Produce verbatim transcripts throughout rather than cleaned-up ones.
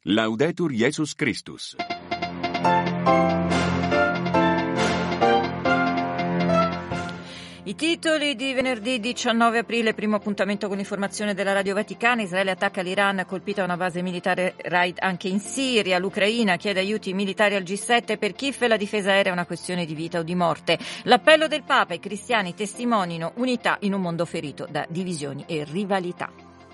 Laudetur Jesus Christus. I titoli di venerdì diciannove aprile, primo appuntamento con l'informazione della Radio Vaticana. Israele attacca l'Iran, colpita una base militare raid anche in Siria. L'Ucraina chiede aiuti militari al G sette. Per Kiev la difesa aerea è una questione di vita o di morte. L'appello del Papa: i cristiani testimonino unità in un mondo ferito da divisioni e rivalità.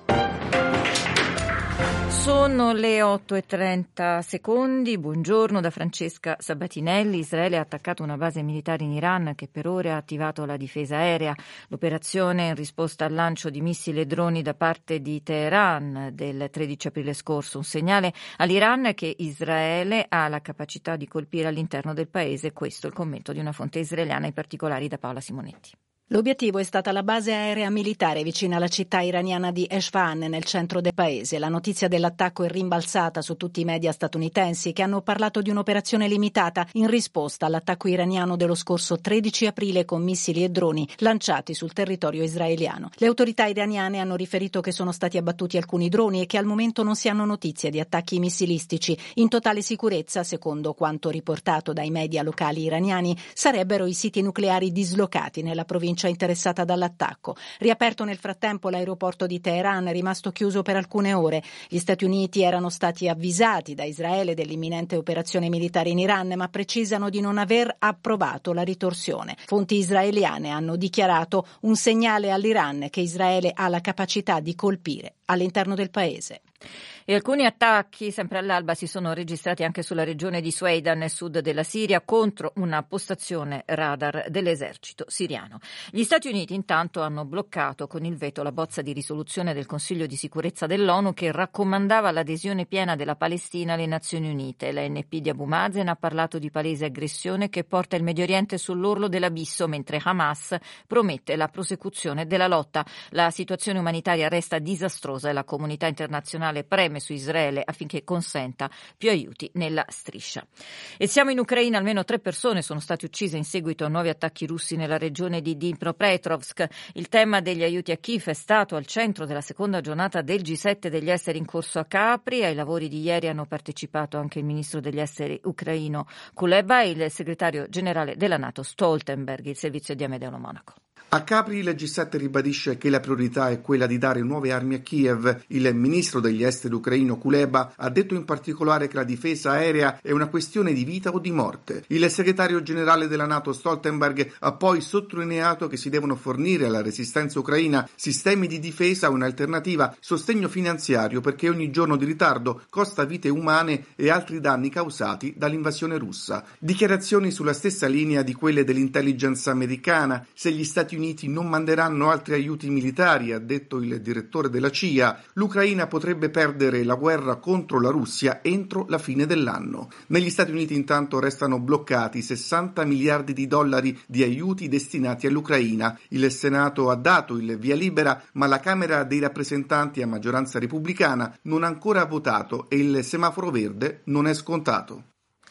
Sono le otto e trenta secondi. Buongiorno da Francesca Sabatinelli. Israele ha attaccato una base militare in Iran che per ore ha attivato la difesa aerea. L'operazione in risposta al lancio di missili e droni da parte di Teheran del tredici aprile scorso. Un segnale all'Iran che Israele ha la capacità di colpire all'interno del paese. Questo è il commento di una fonte israeliana, in particolare da Paola Simonetti. L'obiettivo è stata la base aerea militare vicina alla città iraniana di Esfahan, nel centro del paese. La notizia dell'attacco è rimbalzata su tutti i media statunitensi, che hanno parlato di un'operazione limitata in risposta all'attacco iraniano dello scorso tredici aprile con missili e droni lanciati sul territorio israeliano. Le autorità iraniane hanno riferito che sono stati abbattuti alcuni droni e che al momento non si hanno notizie di attacchi missilistici. In totale sicurezza, secondo quanto riportato dai media locali iraniani, sarebbero i siti nucleari dislocati nella provincia interessata dall'attacco. Riaperto nel frattempo l'aeroporto di Teheran, rimasto chiuso per alcune ore. Gli Stati Uniti erano stati avvisati da Israele dell'imminente operazione militare in Iran, ma precisano di non aver approvato la ritorsione. Fonti israeliane hanno dichiarato un segnale all'Iran che Israele ha la capacità di colpire all'interno del paese. E alcuni attacchi, sempre all'alba, si sono registrati anche sulla regione di Sueida, nel sud della Siria, contro una postazione radar dell'esercito siriano. Gli Stati Uniti intanto hanno bloccato con il veto la bozza di risoluzione del Consiglio di sicurezza dell'ONU che raccomandava l'adesione piena della Palestina alle Nazioni Unite. L'A N P di Abu Mazen ha parlato di palese aggressione che porta il Medio Oriente sull'orlo dell'abisso, mentre Hamas promette la prosecuzione della lotta. La situazione umanitaria resta disastrosa e la comunità internazionale preme su Israele affinché consenta più aiuti nella striscia. E siamo in Ucraina. Almeno tre persone sono state uccise in seguito a nuovi attacchi russi nella regione di Dnipropetrovsk. Il tema degli aiuti a Kiev è stato al centro della seconda giornata del G sette degli esteri in corso a Capri. Ai lavori di ieri hanno partecipato anche il ministro degli esteri ucraino Kuleba e il segretario generale della NATO Stoltenberg. Il servizio di Amedeo Monaco. A Capri il G sette ribadisce che la priorità è quella di dare nuove armi a Kiev. Il ministro degli esteri ucraino Kuleba ha detto in particolare che la difesa aerea è una questione di vita o di morte. Il segretario generale della NATO Stoltenberg ha poi sottolineato che si devono fornire alla resistenza ucraina sistemi di difesa o in alternativa sostegno finanziario, perché ogni giorno di ritardo costa vite umane e altri danni causati dall'invasione russa. Dichiarazioni sulla stessa linea di quelle dell'intelligence americana. Se gli Stati Uniti non manderanno altri aiuti militari, ha detto il direttore della C I A, l'Ucraina potrebbe perdere la guerra contro la Russia entro la fine dell'anno. Negli Stati Uniti intanto restano bloccati sessanta miliardi di dollari di aiuti destinati all'Ucraina. Il Senato ha dato il via libera, ma la Camera dei rappresentanti a maggioranza repubblicana non ha ancora votato e il semaforo verde non è scontato.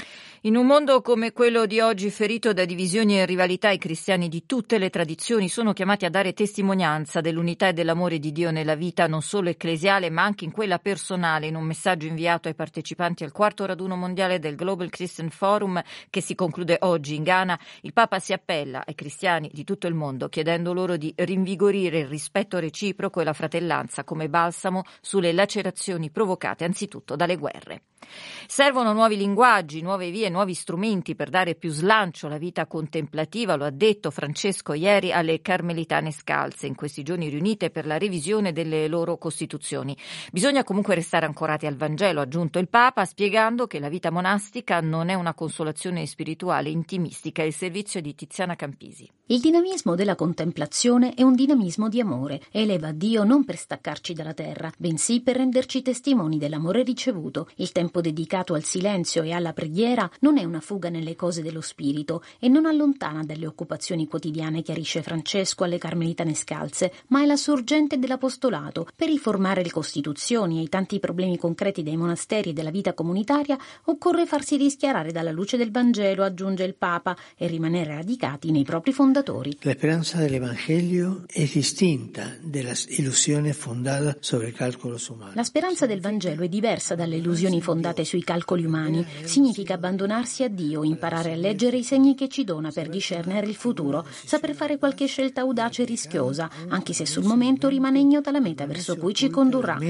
In un mondo come quello di oggi, ferito da divisioni e rivalità, i cristiani di tutte le tradizioni sono chiamati a dare testimonianza dell'unità e dell'amore di Dio nella vita non solo ecclesiale ma anche in quella personale. In un messaggio inviato ai partecipanti al quarto raduno mondiale del Global Christian Forum, che si conclude oggi in Ghana, il Papa si appella ai cristiani di tutto il mondo chiedendo loro di rinvigorire il rispetto reciproco e la fratellanza come balsamo sulle lacerazioni provocate anzitutto dalle guerre. Servono nuovi linguaggi, nuove vie, nuovi strumenti per dare più slancio alla vita contemplativa, lo ha detto Francesco ieri alle Carmelitane Scalze, in questi giorni riunite per la revisione delle loro costituzioni. Bisogna comunque restare ancorati al Vangelo, ha aggiunto il Papa, spiegando che la vita monastica non è una consolazione spirituale intimistica. Il servizio di Tiziana Campisi. Il dinamismo della contemplazione è un dinamismo di amore. Eleva Dio non per staccarci dalla terra, bensì per renderci testimoni dell'amore ricevuto. Il tempo tempo dedicato al silenzio e alla preghiera non è una fuga nelle cose dello spirito e non allontana dalle occupazioni quotidiane, chiarisce Francesco alle Carmelitane Scalze, ma è la sorgente dell'apostolato. Per riformare le costituzioni e i tanti problemi concreti dei monasteri e della vita comunitaria occorre farsi rischiarare dalla luce del Vangelo, aggiunge il Papa, e rimanere radicati nei propri fondatori. La speranza dell'Evangelio è distinta dalla illusione fondata sobre calcolos umani. La speranza del Vangelo è diversa dalle illusioni fondate sui calcoli umani. Significa abbandonarsi a Dio, imparare a leggere i segni che ci dona per discernere il futuro, saper fare qualche scelta audace e rischiosa, anche se sul momento rimane ignota la meta verso cui ci condurrà.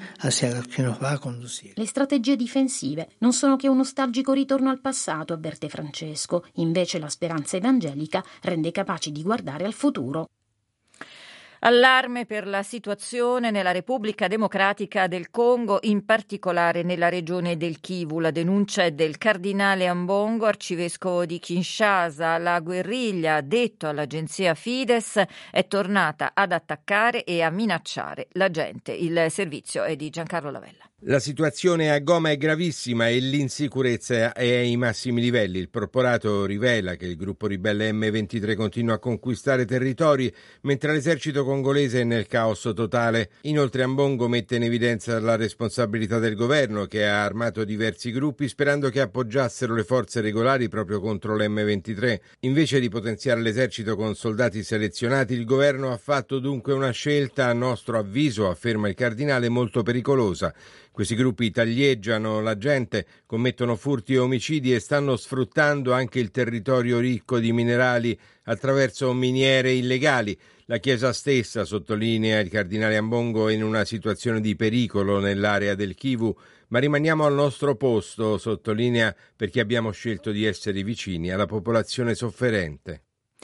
Le strategie difensive non sono che un nostalgico ritorno al passato, avverte Francesco. Invece la speranza evangelica rende capaci di guardare al futuro. Allarme per la situazione nella Repubblica Democratica del Congo, in particolare nella regione del Kivu. La denuncia è del cardinale Ambongo, arcivescovo di Kinshasa. La guerriglia, detto all'agenzia Fides, è tornata ad attaccare e a minacciare la gente. Il servizio è di Giancarlo Lavella. La situazione a Goma è gravissima e l'insicurezza è ai massimi livelli. Il porporato rivela che il gruppo ribelle emme ventitré continua a conquistare territori, mentre l'esercito congolese è nel caos totale. Inoltre Ambongo mette in evidenza la responsabilità del governo, che ha armato diversi gruppi sperando che appoggiassero le forze regolari proprio contro l'emme ventitré. Invece di potenziare l'esercito con soldati selezionati, il governo ha fatto dunque una scelta, a nostro avviso, afferma il cardinale, molto pericolosa. Questi gruppi taglieggiano la gente, commettono furti e omicidi e stanno sfruttando anche il territorio ricco di minerali attraverso miniere illegali. La Chiesa stessa, sottolinea il cardinale Ambongo, è in una situazione di pericolo nell'area del Kivu, ma rimaniamo al nostro posto, sottolinea, perché abbiamo scelto di essere vicini alla popolazione sofferente.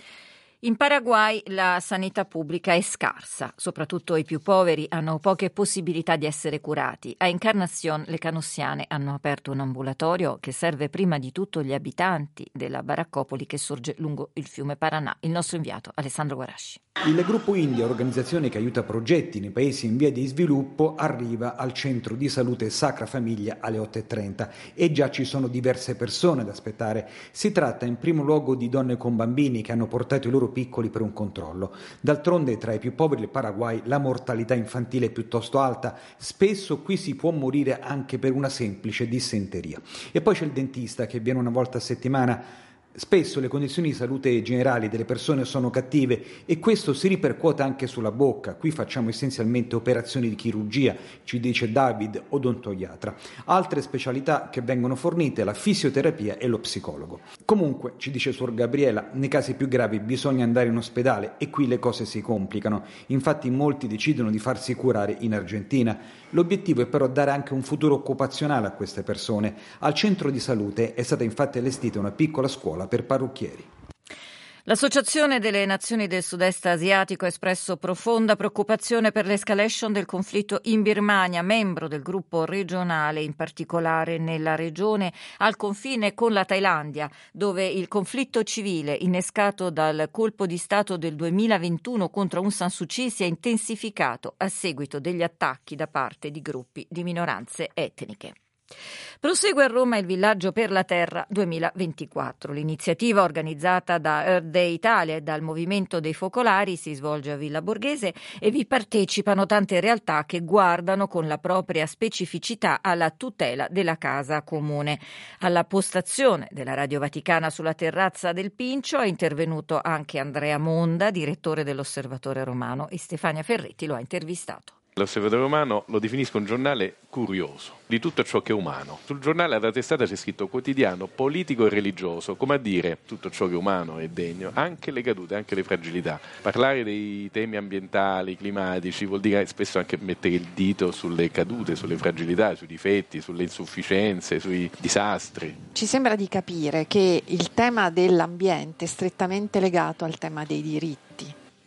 In Paraguay la sanità pubblica è scarsa, soprattutto i più poveri hanno poche possibilità di essere curati. A Encarnación le canossiane hanno aperto un ambulatorio che serve prima di tutto gli abitanti della baraccopoli che sorge lungo il fiume Paranà. Il nostro inviato Alessandro Guarasci. Il gruppo India, organizzazione che aiuta progetti nei paesi in via di sviluppo, arriva al centro di salute Sacra Famiglia alle otto e trenta e già ci sono diverse persone ad aspettare. Si tratta in primo luogo di donne con bambini che hanno portato i loro piccoli per un controllo. D'altronde tra i più poveri del Paraguay la mortalità infantile è piuttosto alta, spesso qui si può morire anche per una semplice dissenteria. E poi c'è il dentista che viene una volta a settimana. Spesso le condizioni di salute generali delle persone sono cattive e questo si ripercuote anche sulla bocca. Qui facciamo essenzialmente operazioni di chirurgia, ci dice David, odontoiatra. Altre specialità che vengono fornite, la fisioterapia e lo psicologo. Comunque, ci dice Suor Gabriela, nei casi più gravi bisogna andare in ospedale e qui le cose si complicano. Infatti molti decidono di farsi curare in Argentina. L'obiettivo è però dare anche un futuro occupazionale a queste persone. Al centro di salute è stata infatti allestita una piccola scuola per parrucchieri. L'Associazione delle Nazioni del Sud-Est Asiatico ha espresso profonda preoccupazione per l'escalation del conflitto in Birmania, membro del gruppo regionale, in particolare nella regione al confine con la Thailandia, dove il conflitto civile innescato dal colpo di Stato del duemilaventuno contro Aung San Suu Kyi si è intensificato a seguito degli attacchi da parte di gruppi di minoranze etniche. Prosegue a Roma il Villaggio per la Terra duemilaventiquattro. L'iniziativa organizzata da Earth Day Italia e dal Movimento dei Focolari si svolge a Villa Borghese e vi partecipano tante realtà che guardano con la propria specificità alla tutela della casa comune. Alla postazione della Radio Vaticana sulla terrazza del Pincio è intervenuto anche Andrea Monda, direttore dell'Osservatore Romano, e Stefania Ferretti lo ha intervistato. L'Osservatore Romano lo definisco un giornale curioso di tutto ciò che è umano. Sul giornale alla testata c'è scritto quotidiano, politico e religioso, come a dire tutto ciò che è umano è degno, anche le cadute, anche le fragilità. Parlare dei temi ambientali, climatici vuol dire spesso anche mettere il dito sulle cadute, sulle fragilità, sui difetti, sulle insufficienze, sui disastri. Ci sembra di capire che il tema dell'ambiente è strettamente legato al tema dei diritti.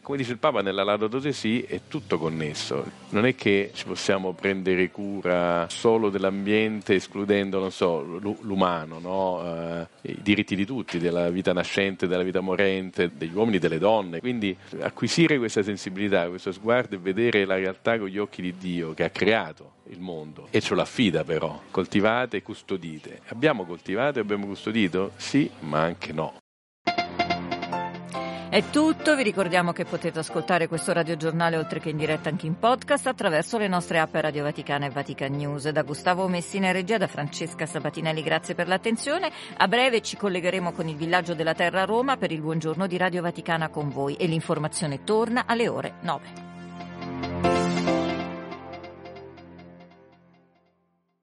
come dice il Papa nella Laudato Si, è tutto connesso. Non è che ci possiamo prendere cura solo dell'ambiente escludendo, non so, l'umano, no? Eh, i diritti di tutti, della vita nascente, della vita morente, degli uomini e delle donne. Quindi acquisire questa sensibilità, questo sguardo e vedere la realtà con gli occhi di Dio che ha creato il mondo e ce lo affida però, coltivate e custodite. Abbiamo coltivato e abbiamo custodito? Sì, ma anche no. È tutto, vi ricordiamo che potete ascoltare questo radiogiornale oltre che in diretta anche in podcast attraverso le nostre app Radio Vaticana e Vatican News. Da Gustavo Messina in regia, da Francesca Sabatinelli, grazie per l'attenzione. A breve ci collegheremo con il Villaggio della Terra a Roma per il buongiorno di Radio Vaticana con voi e l'informazione torna alle ore nove.